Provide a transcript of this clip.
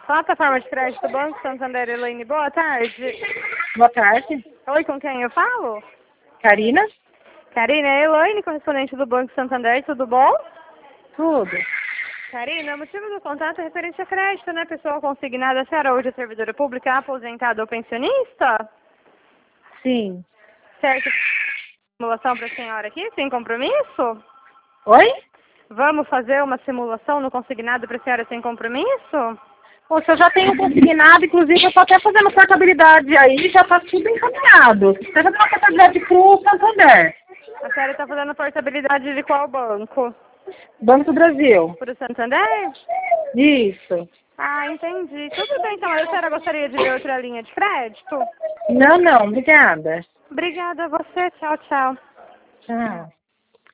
Plataforma de crédito do Banco Santander, Elaine, boa tarde. Boa tarde. Oi, com quem eu falo? Karina? Karina, é Elaine, correspondente do Banco Santander, tudo bom? Tudo. Karina, o motivo do contato é referente a crédito, né, pessoal consignada. A senhora hoje é servidora pública, aposentada ou pensionista? Sim. Certo. Simulação para a senhora aqui, sem compromisso? Oi? Vamos fazer uma simulação no consignado para a senhora sem compromisso? Poxa, eu já tenho consignado, inclusive eu estou até fazendo portabilidade aí, já está tudo encaminhado. Você está fazendo uma portabilidade para o Santander. A senhora está fazendo portabilidade de qual banco? Banco do Brasil. Para o Santander? Isso. Ah, entendi. Tudo bem, então. A senhora gostaria de ver outra linha de crédito? Não, obrigada. Obrigada a você. Tchau, tchau. Tchau.